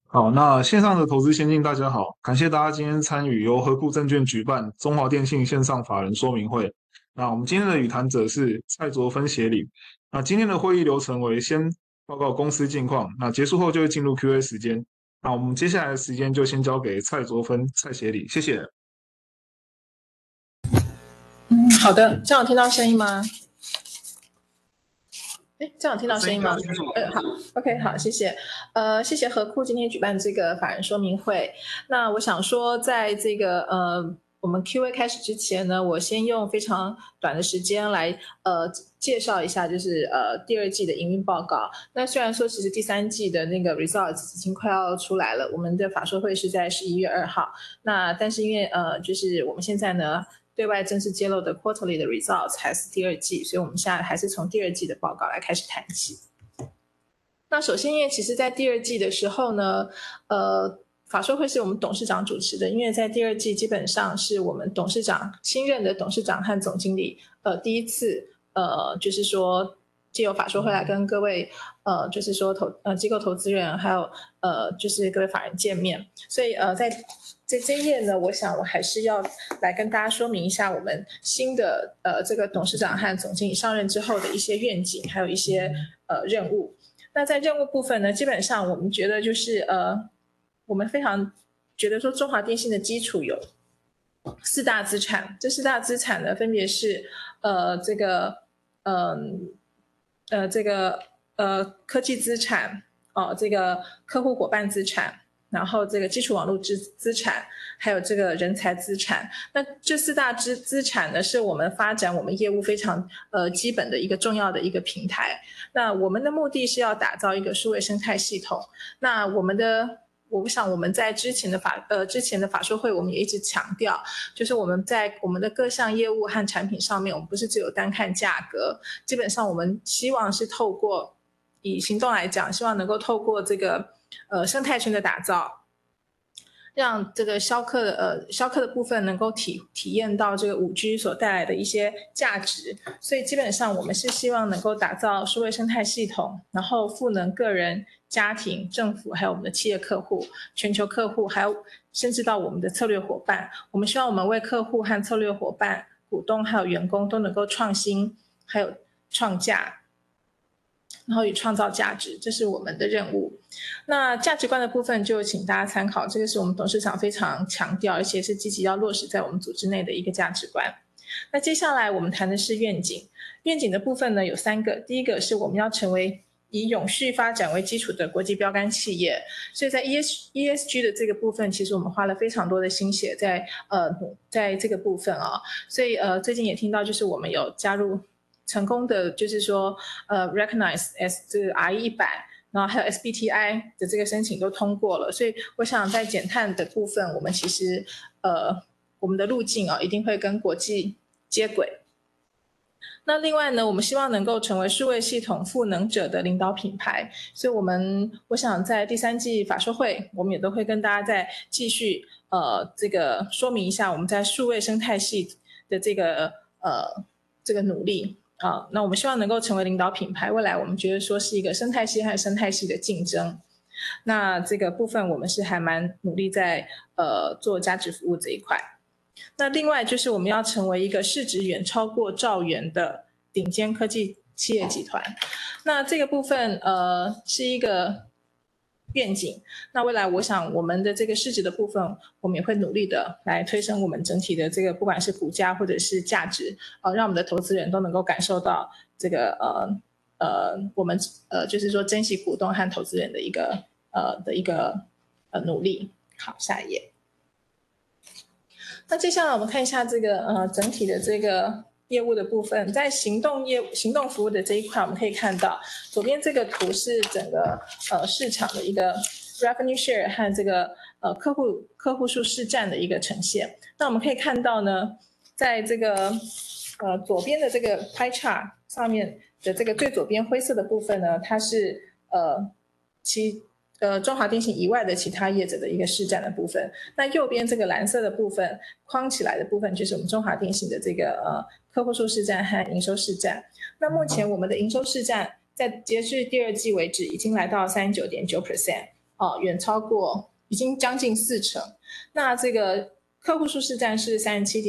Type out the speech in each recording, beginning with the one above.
好，那线上的投资先进，大家好，感谢大家今天参与由和库证券举办中华电信线上法人说明会。那我们今天的与谈者是蔡卓芬协理。那今天的会议流程为先报告公司近况，那结束后就会进入 Q&A 时间。那我们接下来的时间就先交给蔡卓芬蔡协理，谢谢。 好的，这样有听到声音吗？这样有听到声音吗？好 ，OK， 好，谢谢。谢谢和库今天举办这个法人说明会。那我想说，在这个我们 Q&A 开始之前呢，我先用非常短的时间来介绍一下，就是第二季的营运报告。那虽然说其实第三季的那个 results 已经快要出来了，我们的法说会是在11月2号。那但是因为就是我们现在呢，对外正式揭露的 quarterly 的 results 还是第二季，所以我们现在还是从第二季的报告来开始谈起。那首先，因为其实在第二季的时候呢，法说会是我们董事长主持的，因为在第二季基本上是我们董事长新任的董事长和总经理，第一次就是说借由法说会来跟各位就是说机构投资人还有就是各位法人见面，所以在这一页呢，我想我还是要来跟大家说明一下我们新的这个董事长和总经理上任之后的一些愿景，还有一些任务。那在任务部分呢，基本上我们觉得就是我们非常觉得说中华电信的基础有四大资产，这四大资产呢分别是这个这个科技资产这个客户伙伴资产，然后这个基础网络资产，还有这个人才资产。那这四大资产呢，是我们发展我们业务非常基本的一个重要的一个平台。那我们的目的是要打造一个数位生态系统。那我想我们在之前的法说会，我们也一直强调，就是我们在我们的各项业务和产品上面，我们不是只有单看价格，基本上我们希望是透过以行动来讲，希望能够透过这个生态圈的打造，让这个销客的部分能够体验到这个5G 所带来的一些价值。所以基本上我们是希望能够打造数位生态系统，然后赋能个人、家庭、政府，还有我们的企业客户、全球客户，还有甚至到我们的策略伙伴。我们希望我们为客户和策略伙伴、股东还有员工都能够创新，还有创价，然后与创造价值，这是我们的任务。那价值观的部分就请大家参考，这个是我们董事长非常强调，而且是积极要落实在我们组织内的一个价值观。那接下来我们谈的是愿景。愿景的部分呢有3个，第一个是我们要成为以永续发展为基础的国际标杆企业，所以在 ESG 的这个部分，其实我们花了非常多的心血在这个部分所以最近也听到就是我们有加入成功的，就是说recognize as 这个 RE100，然后还有 SBTI 的这个申请都通过了，所以我想在减碳的部分，我们其实我们的路径一定会跟国际接轨。那另外呢，我们希望能够成为数位系统赋能者的领导品牌，所以我想在第3季法说会，我们也都会跟大家再继续这个说明一下我们在数位生态系的这个努力。那我们希望能够成为领导品牌，未来我们觉得说是一个生态系和生态系的竞争。那这个部分我们是还蛮努力在做价值服务这一块。那另外就是我们要成为一个市值远超过兆元的顶尖科技企业集团。那这个部分是一个愿景，那未来我想我们的这个市值的部分，我们也会努力的来推升我们整体的这个不管是股价或者是价值让我们的投资人都能够感受到这个我们就是说珍惜股东和投资人的一个努力。好，下一页。那接下来我们看一下这个整体的这个业务的部分，在行动服务的这一块，我们可以看到左边这个图是整个市场的一个 revenue share 和这个客户数市占的一个呈现。那我们可以看到呢，在这个左边的这个 pie chart 上面的这个最左边灰色的部分呢，它是中华电信以外的其他业者的一个市占的部分。那右边这个蓝色的部分框起来的部分，就是我们中华电信的这个客户数市占和营收市占。那目前我们的营收市占在截至第2季为止已经来到39.9%， 远超过，已经将近40%。那这个客户数市占是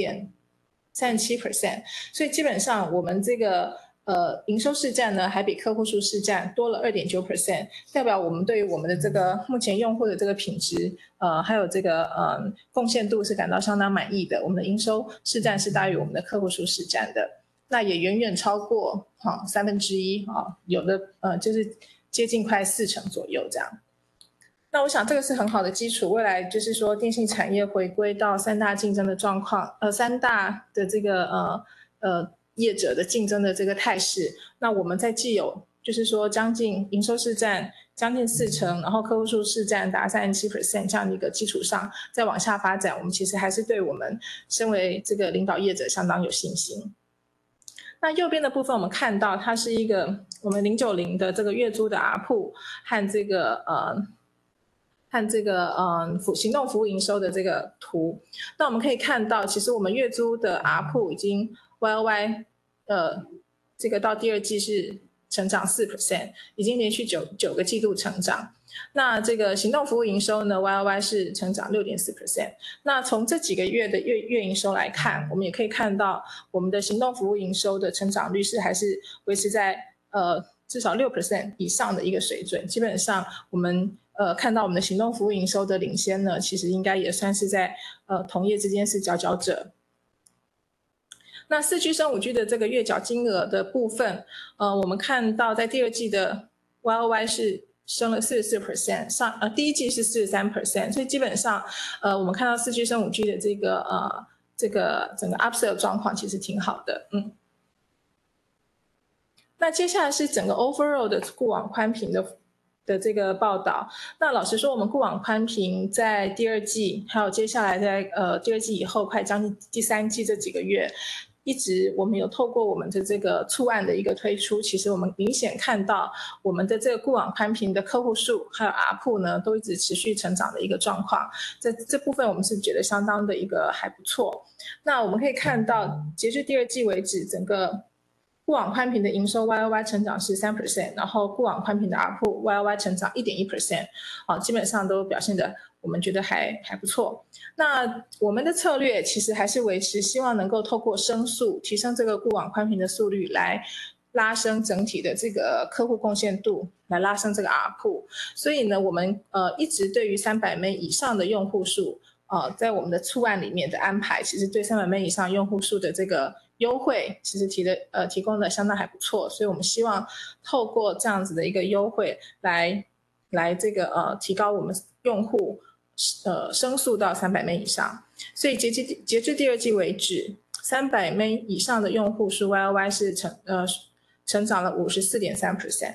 37%，所以基本上我们这个营收市占呢，还比客户数市占多了2.9%，代表我们对于我们的这个目前用户的这个品质，还有这个贡献度是感到相当满意的。我们的营收市占是大于我们的客户数市占的，那也远远超过1/3有的就是接近快40%左右这样。那我想这个是很好的基础，未来就是说电信产业回归到3大竞争的状况，3大的这个业者的竞争的这个态势，那我们在既有就是说将近营收市占将近40%，然后客户数市占达37%这样的一个基础上再往下发展，我们其实还是对我们身为这个领导业者相当有信心。那右边的部分我们看到它是一个我们090的这个月租的 ARPU 和这个行动服务营收的这个图。那我们可以看到其实我们月租的 ARPU 已经 YOY 这个到第二季是成长4%，已经连续9个季度成长。那这个行动服务营收呢 YOY 是成长6.4%。那从这几个月的月营收来看，我们也可以看到我们的行动服务营收的成长率是还是维持在至少6% 以上的一个水准。基本上我们看到我们的行动服务营收的领先呢，其实应该也算是在同业之间是佼佼者。那4G 升 5G 的这个月缴金额的部分，我们看到在第二季的 YOY 是升了44%，第一季是43%，所以基本上我们看到4G 升 5G 的这个整个 upsell 状况其实挺好的。那接下来是整个 overall 的固网宽频的这个报道。那老实说，我们固网宽频在第二季，还有接下来在第二季以后，快将近第三季这几个月，一直我们有透过我们的这个促案的一个推出，其实我们明显看到我们的这个固网宽频的客户数还有 ARPU 呢，都一直持续成长的一个状况。这部分我们是觉得相当的一个还不错。那我们可以看到，截至第二季为止，整个固网宽频的营收 YOY 成长是3%，然后固网宽频的 ARPU YOY 成长1.1%，基本上都表现的我们觉得还不错。那我们的策略其实还是维持，希望能够透过升速提升这个固网宽频的速率，来拉升整体的这个客户贡献度，来拉升这个 ARPU。所以呢，我们一直对于300 M 以上的用户数，在我们的促案里面的安排，其实对300 M 以上用户数的这个优惠其实提供的相当还不错，所以我们希望透过这样子的一个优惠来这个提高我们用户升速到300 M 以上。所以截至第二季为止，300 M 以上的用户数 YOY 是成长了54.3%。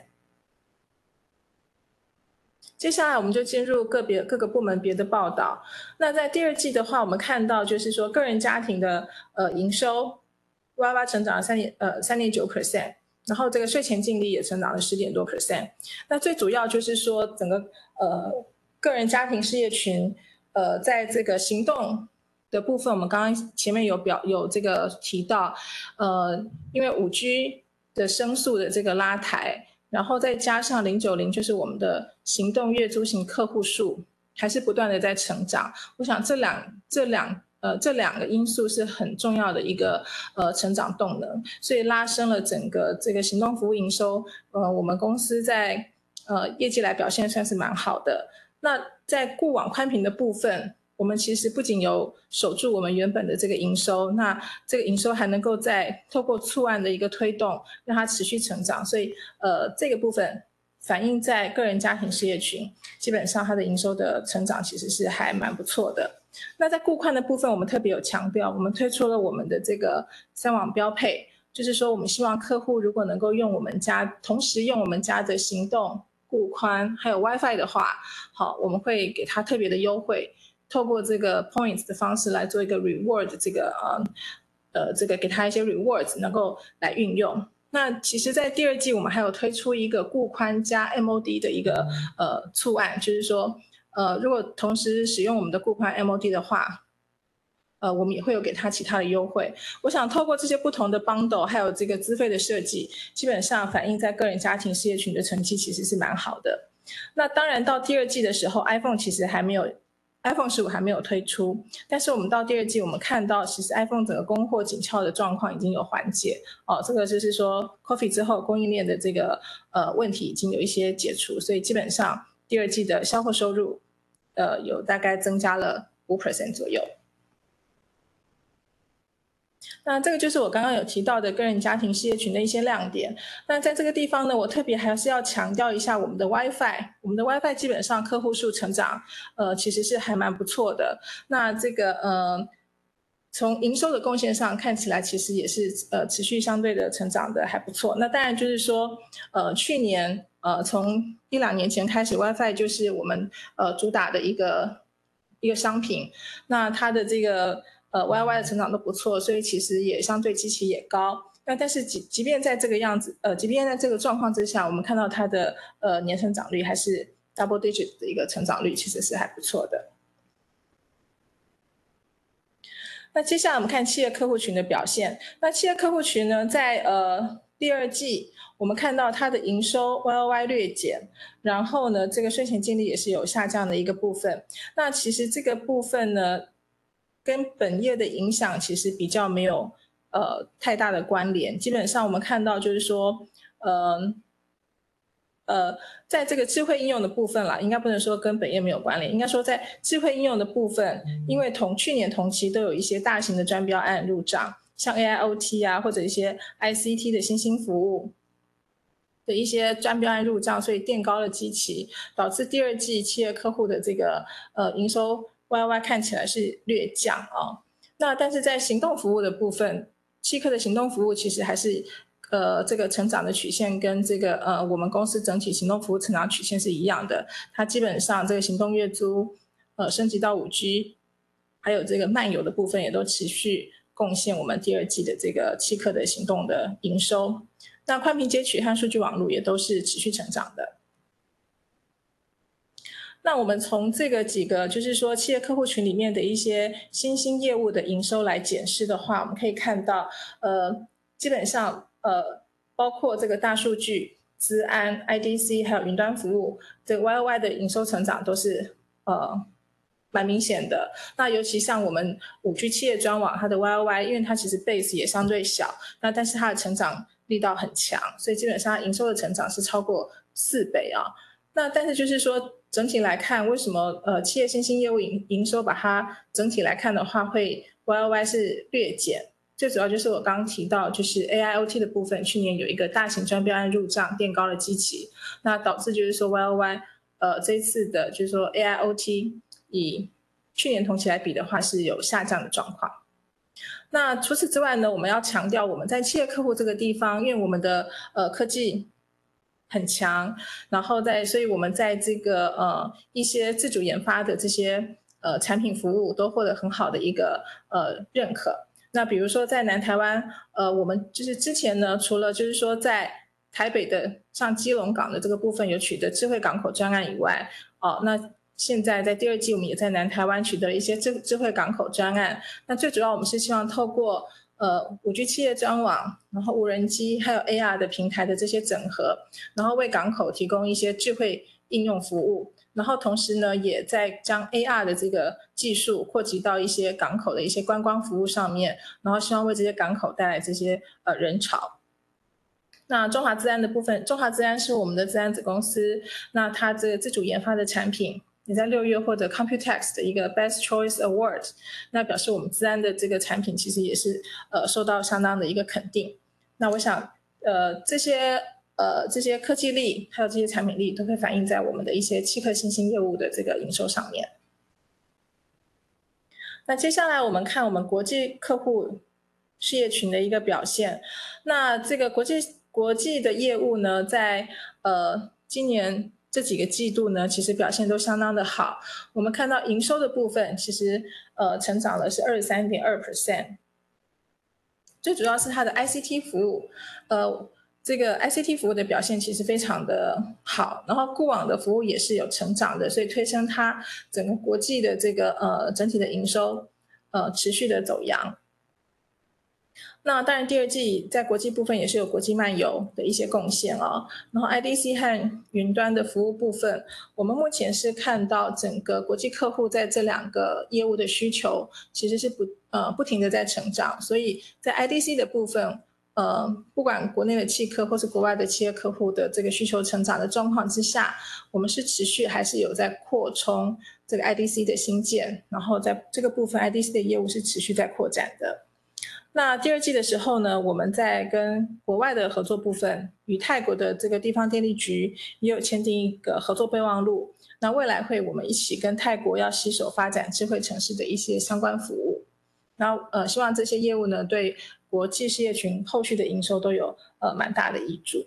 接下来我们就进入各个部门别的报道。那在第二季的话，我们看到就是说个人家庭的营收YOY 成长了3.9%，然后这个税前净利也成长了10.多%。那最主要就是说整个个人家庭事业群在这个行动的部分，我们刚刚前面有这个提到，因为5G 的升速的这个拉抬，然后再加上090就是我们的行动月租型客户数还是不断的在成长。我想这两个因素是很重要的一个成长动能，所以拉升了整个这个行动服务营收。我们公司在业绩来表现算是蛮好的。那在固网宽频的部分，我们其实不仅有守住我们原本的这个营收，那这个营收还能够再透过促案的一个推动，让它持续成长。所以这个部分反映在个人家庭事业群，基本上它的营收的成长其实是还蛮不错的。那在固宽的部分，我们特别有强调，我们推出了我们的这个3网标配，就是说我们希望客户如果能够同时用我们家的行动、固宽还有 WiFi 的话，好，我们会给他特别的优惠，透过这个 points 的方式来做一个 reward， 这个给他一些 rewards 能够来运用。那其实在第二季我们还有推出一个固宽加 MOD 的一个促案，就是说如果同时使用我们的固宽 MOD 的话，我们也会有给他其他的优惠。我想透过这些不同的 bundle 还有这个资费的设计，基本上反映在个人家庭事业群的成绩其实是蛮好的。 那当然到第二季的时候 iPhone 其实还没有iPhone 15还没有推出，但是我们到第二季我们看到其实 iPhone 整个供货紧俏的状况已经有缓解这个就是说 Coffee 之后供应链的这个问题已经有一些解除，所以基本上第二季的销货收入有大概增加了5% 左右。那这个就是我刚刚有提到的个人家庭事业群的一些亮点。那在这个地方呢，我特别还是要强调一下我们的 WiFi。我们的 WiFi 基本上客户数成长，其实是还蛮不错的。那这个从营收的贡献上看起来，其实也是持续相对的成长的还不错。那当然就是说，去年从1-2年前开始 ，WiFi 就是我们主打的一个商品。那它的这个YY 的成长都不错，所以其实也相对基期也高。那但是即便在这个样子，即便在这个状况之下，我们看到它的年成长率还是 double digit 的一个成长率，其实是还不错的。那接下来我们看企业客户群的表现。那企业客户群呢，在第二季，我们看到它的营收 YOY 略减，然后呢，这个税前净利也是有下降的一个部分。那其实这个部分呢，跟本业的影响其实比较没有太大的关联。基本上我们看到就是说，在这个智慧应用的部分啦，应该不能说跟本业没有关联，应该说在智慧应用的部分，因为去年同期都有一些大型的专标案入账，像 AIoT 啊，或者一些 ICT 的新兴服务的一些专标案入账，所以垫高了基期，导致第二季企业客户的这个营收 YY 看起来是略降啊。那但是在行动服务的部分，企客的行动服务其实还是这个成长的曲线跟这个我们公司整体行动服务成长曲线是一样的。它基本上这个行动月租升级到5G， 还有这个漫游的部分也都持续贡献我们第二季的这个企客的行动的营收。那宽频接取和数据网络也都是持续成长的。那我们从这个几个就是说企业客户群里面的一些新兴业务的营收来检视的话，我们可以看到基本上包括这个大数据、资安、IDC 还有云端服务，这个 YOY 的营收成长都是蛮明显的。那尤其像我们5G 企业专网，它的 YOY 因为它其实 base 也相对小，那但是它的成长力道很强，所以基本上营收的成长是超过4倍啊。那但是就是说整体来看，为什么企业新兴业务营收把它整体来看的话会 YOY 是略减，最主要就是我刚刚提到就是 AIoT 的部分，去年有一个大型专标案入账垫高了基期，那导致就是说 YOY 这一次的就是说 AIoT 以去年同期来比的话是有下降的状况。那除此之外呢，我们要强调我们在企业客户这个地方，因为我们的科技很强，然后所以我们在这个一些自主研发的这些产品服务都获得很好的一个认可。那比如说在南台湾，我们就是之前呢，除了就是说在台北的像基隆港的这个部分有取得智慧港口专案以外，那现在在第二季我们也在南台湾取得了一些智慧港口专案。那最主要我们是希望透过5G 企业专网，然后无人机还有 AR 的平台的这些整合，然后为港口提供一些智慧应用服务，然后同时呢也在将 AR 的这个技术扩及到一些港口的一些观光服务上面，然后希望为这些港口带来这些人潮。那中华资安的部分，中华资安是我们的资安子公司，那它这个自主研发的产品也在6月获得 Computex 的一个 Best Choice Award， 那表示我们资安的这个产品其实也是受到相当的一个肯定。那我想这些科技力还有这些产品力都会反映在我们的一些企客新兴业务的这个营收上面。那接下来我们看我们国际客户事业群的一个表现。那这个国际的业务呢，在今年这几个季度呢，其实表现都相当的好。我们看到营收的部分，其实成长了是23.2%。最主要是它的 ICT 服务，这个 ICT 服务的表现其实非常的好，然后固网的服务也是有成长的，所以推升它整个国际的这个整体的营收持续的走扬。 那当然第二季在国际部分也是有国际漫游的一些贡献哦。然后 IDC 和云端的服务部分，我们目前是看到整个国际客户在这两个业务的需求其实是不停的在成长，所以在 IDC 的部分，不管国内的企客或是国外的企业客户的这个需求成长的状况之下，我们是持续还是有在扩充这个 IDC 的新建，然后在这个部分 IDC 的业务是持续在扩展的。那第二季的时候呢，我们在跟国外的合作部分，与泰国的这个地方电力局也有签订一个合作备忘录。那未来会我们一起跟泰国要携手发展智慧城市的一些相关服务。然后希望这些业务呢，对国际事业群后续的营收都有蛮大的益处。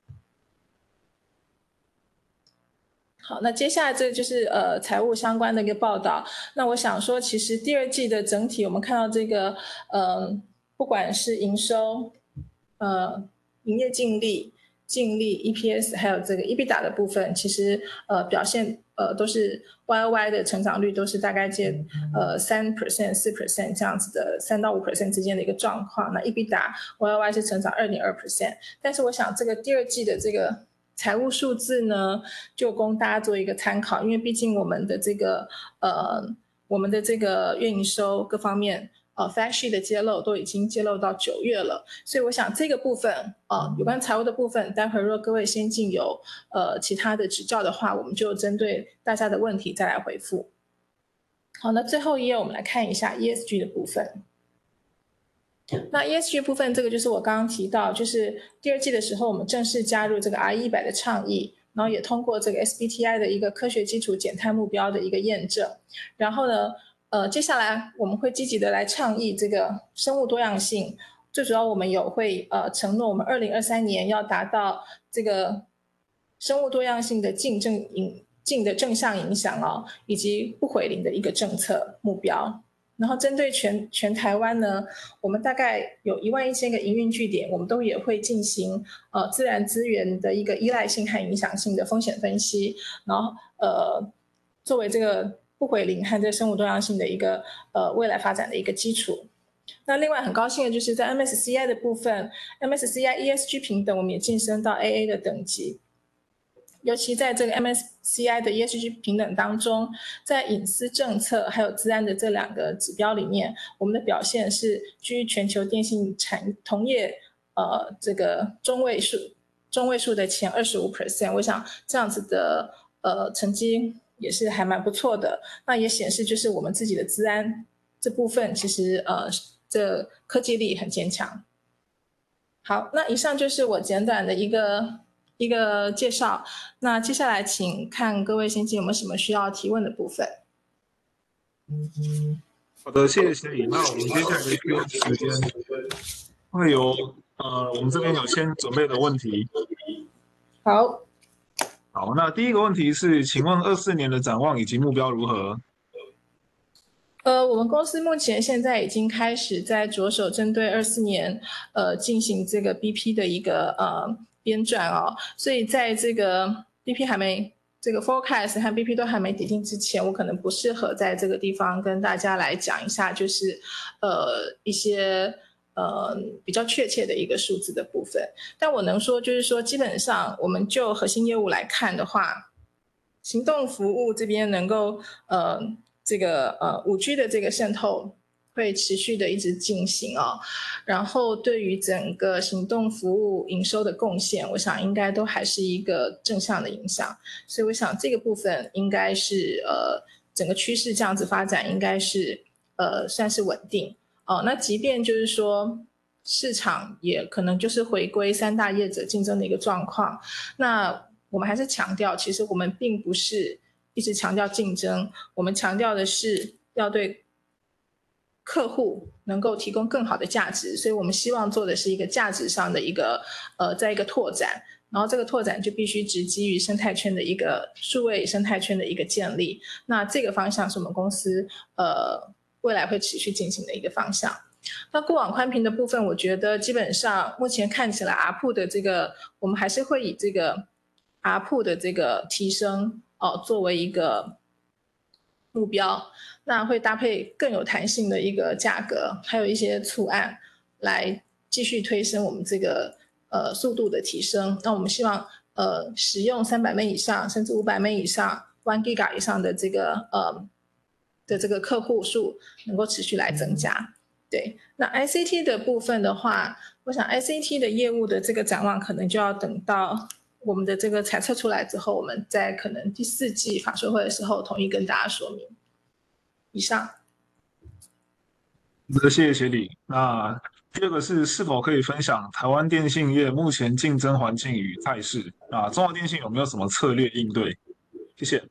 好，那接下来这就是财务相关的一个报道。那我想说，其实第二季的整体，我们看到这个不管是营收、营业净利、EPS， 还有这个 EBITDA 的部分，其实表现都是 YOY 的成长率都是大概介3%、4% 这样子的3到5% 之间的一个状况。那 EBITDA YOY 是成长2.2%，但是我想这个第二季的这个财务数字呢，就供大家做一个参考，因为毕竟我们的这个月营收各方面fact sheet 的揭露都已经揭露到9月了，所以我想这个部分有关财务的部分，待会儿若各位先进有其他的指教的话，我们就针对大家的问题再来回复。好，那最后一页我们来看一下 ESG 的部分。那 ESG 部分，这个就是我刚刚提到，就是第二季的时候，我们正式加入这个 RE100的倡议，然后也通过这个 SBTi 的一个科学基础减碳目标的一个验证。然后呢，接下来我们会积极的来倡议这个生物多样性。最主要我们会承诺，我们2023年要达到这个生物多样性的净的正向影响以及不回零的一个政策目标。然后针对全台湾呢，我们大概有11000个营运据点，我们都也会进行自然资源的一个依赖性和影响性的风险分析，然后作为这个不回零和这生物多样性的一个未来发展的一个基础。那另外很高兴的就是在 MSCI 的部分 ，MSCI ESG 平等我们也晋升到 AA 的等级。尤其在这个 MSCI 的 ESG 平等当中，在隐私政策还有资安的这2个指标里面，我们的表现是居于全球电信同业这个中位数的前25%。我想这样子的成绩也是还蛮不错的。那也显示就是我们自己的资安这部分其实这科技力很坚强。好，那以上就是我简短的一个介绍，那接下来请看各位先进有没有什么需要提问的部分。 好的，谢谢协理。那我们接下来的 Q&A 时间会有我们这边有先准备的问题。 好， 那第一个问题是，请问24年的展望以及目标如何？ 我们公司目前现在已经开始在着手针对24年进行这个 BP 的一个编撰所以在这个 BP 还没这个 forecast 和 BP 都还没拟定之前，我可能不适合在这个地方跟大家来讲一下，就是一些比较确切的一个数字的部分。但我能说就是说，基本上我们就核心业务来看的话，行动服务这边能够这个5G 的这个渗透会持续的一直进行然后对于整个行动服务营收的贡献，我想应该都还是一个正向的影响，所以我想这个部分应该是整个趋势这样子发展应该是算是稳定那即便就是说市场也可能就是回归3大业者竞争的一个状况，那我们还是强调，其实我们并不是一直强调竞争，我们强调的是要对客户能够提供更好的价值，所以我们希望做的是一个价值上的一个在一个拓展，然后这个拓展就必须直基于生态圈的一个数位生态圈的一个建立，那这个方向是我们公司未来会持续进行的一个方向。那过网宽频的部分，我觉得基本上目前看起来 ARPU 的这个我们还是会以这个 ARPU 的这个提升作为一个目标，那会搭配更有弹性的一个价格，还有一些促案来继续推升我们这个速度的提升。那我们希望使用300 M 以上甚至500 M 以上1 Giga 以上的这个客户数能够持续来增加。对，那 ICT 的部分的话，我想 ICT 的业务的这个展望可能就要等到我们的这个财测出来之后，我们在可能第4季法说会的时候统一跟大家说明。以上。 谢谢协理。那第二个是否可以分享台湾电信业目前竞争环境与态势？啊，中华电信有没有什么策略应对？谢谢。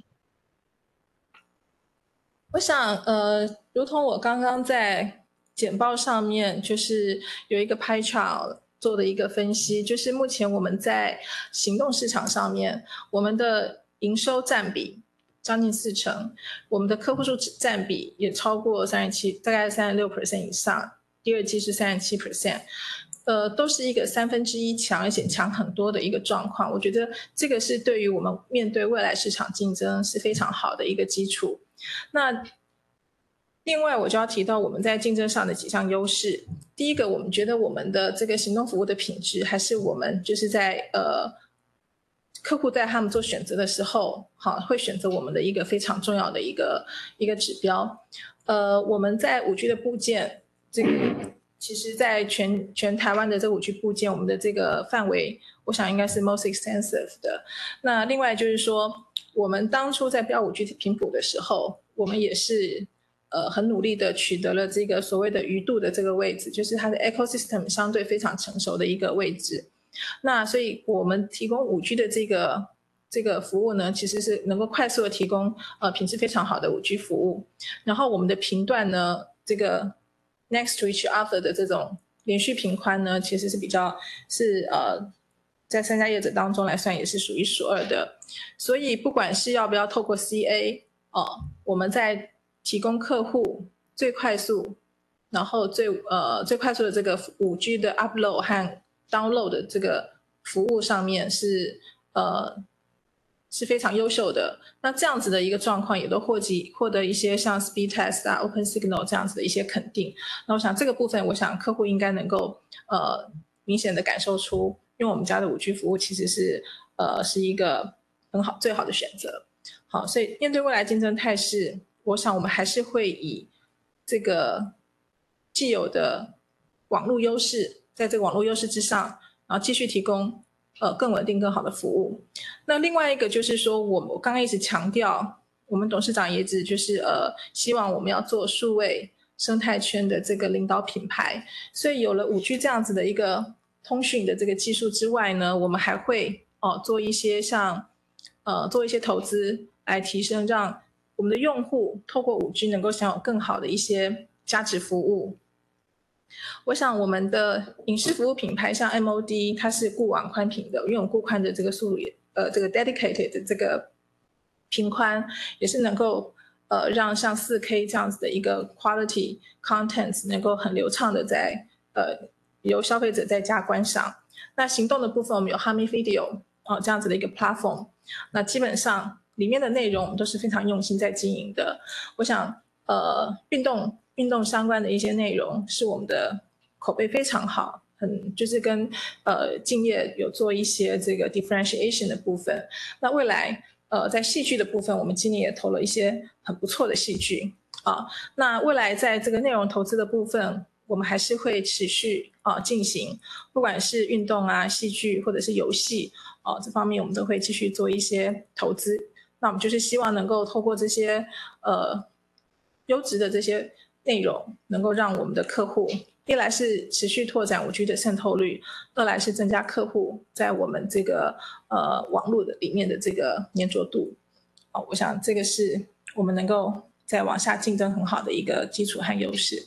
我想如同我刚刚在简报上面就是有一个pie chart做的一个分析，就是目前我们在行动市场上面，我们的营收占比将近40%，我们的客户数占比也超过37%，大概36% 以上，第2季是37%。都是一个1/3强，而且强很多的一个状况。我觉得这个是对于我们面对未来市场竞争是非常好的一个基础。那另外我就要提到我们在竞争上的几项优势。第一个，我们觉得我们的这个行动服务的品质，还是我们就是在客户在他们做选择的时候，会选择我们的一个非常重要的一个指标。我们在5G 的部件，这个其实在全台湾的这5G 部件，我们的这个范围我想应该是 most extensive 的。那另外就是说，我们当初在标5G 频谱的时候，我们也是很努力的取得了这个所谓的鱼肚的这个位置，就是它的 ecosystem 相对非常成熟的一个位置。那所以我们提供5G 的这个服务呢，其实是能够快速的提供品质非常好的5G 服务。然后我们的频段呢，这个 next to each other 的这种连续频宽呢，其实是比较在3家业者当中来算也是数1数2的。所以不管是要不要透过 CA 我们在提供客户最快速，然后最快速的这个5G 的 upload 和 download 的这个服务上面是非常优秀的。那这样子的一个状况也都获得一些像 Speedtest 啊 OpenSignal 这样子的一些肯定。那我想这个部分，我想客户应该能够明显的感受出，因为我们家的5G 服务其实是一个最好的选择。好，所以面对未来竞争态势，我想我们还是会以这个既有的网络优势，在这个网络优势之上，然后继续提供更稳定更好的服务。那另外一个就是说，我刚刚一直强调，我们董事长也一直就是希望我们要做数位生态圈的这个领导品牌。所以有了5G 这样子的一个通讯的这个技术之外呢，我们还会做一些做一些投资来提升，让我们的用户透过5G 能够享有更好的一些价值服务。我想我们的影视服务品牌像 MOD， 它是固网宽频的，拥有固宽的这个速度这个 dedicated 的这个频宽，也是能够让像 4K 这样子的一个 quality content 能够很流畅的在由消费者在家观赏。那行动的部分，我们有 Hami Video 这样子的一个 platform， 那基本上里面的内容我们都是非常用心在经营的。我想运动相关的一些内容是我们的口碑非常好，就是跟竞业有做一些这个 differentiation 的部分。那未来在戏剧的部分，我们今年也投了一些很不错的戏剧那未来在这个内容投资的部分，我们还是会持续进行，不管是运动啊、戏剧或者是游戏这方面，我们都会继续做一些投资。那我们就是希望能够透过这些优质的这些内容，能够让我们的客户，一来是持续拓展5G 的渗透率，二来是增加客户在我们这个网络的里面的这个粘着度我想这个是我们能够再往下竞争很好的一个基础和优势。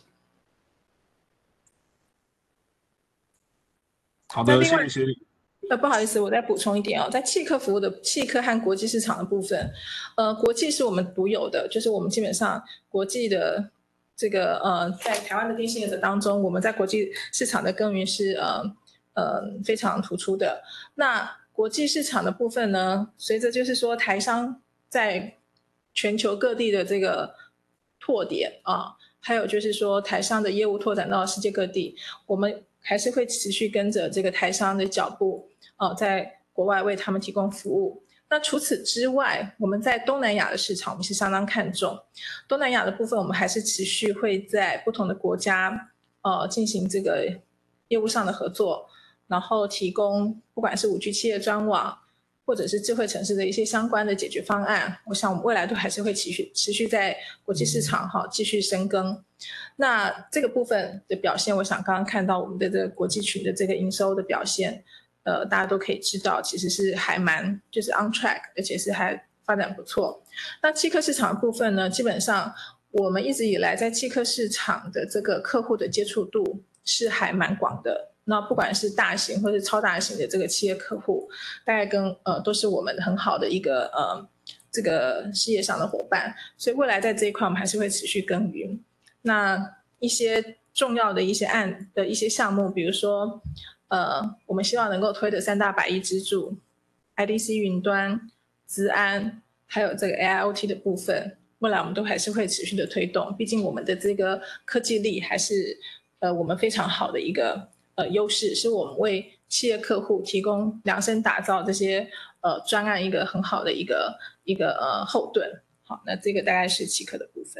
好的，谢谢协理。 不好意思，我再补充一点在汽客服务的汽客和国际市场的部分，国际是我们独有的，就是我们基本上国际的这个在台湾的电信业者当中，我们在国际市场的耕耘是非常突出的。那国际市场的部分呢，随着就是说台商在全球各地的这个拓点还有就是说台商的业务拓展到世界各地，我们还是会持续跟着这个台商的脚步，在国外为他们提供服务。那除此之外，我们在东南亚的市场，我们是相当看重。东南亚的部分，我们还是持续会在不同的国家，进行这个业务上的合作，然后提供不管是5G 企业专网，或者是智慧城市的一些相关的解决方案。我想我们未来都还是会持续在国际市场继续深耕。那这个部分的表现，我想刚刚看到我们的这个国际群的这个营收的表现。大家都可以知道，其实是还蛮就是 on track， 而且是还发展不错。那汽科市场的部分呢，基本上我们一直以来在汽科市场的这个客户的接触度是还蛮广的。那不管是大型或是超大型的这个企业客户，大概都是我们很好的一个这个事业上的伙伴。所以未来在这一块我们还是会持续耕耘。那一些重要的一些案的一些项目，比如说我们希望能够推的3大百亿支柱 IDC 云端、资安还有这个 AIoT 的部分，未来我们都还是会持续的推动。毕竟我们的这个科技力还是我们非常好的一个优势，是我们为企业客户提供量身打造这些专案一个很好的一个后盾。好，那这个大概是汽科的部分。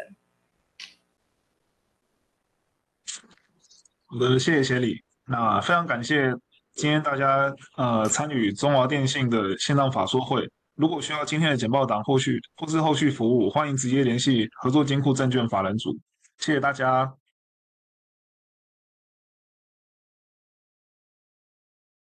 好的，谢谢协理。那非常感谢今天大家参与中华电信的线上法说会。如果需要今天的简报档或是后续服务，欢迎直接联系合作金库证券法人组。谢谢大家。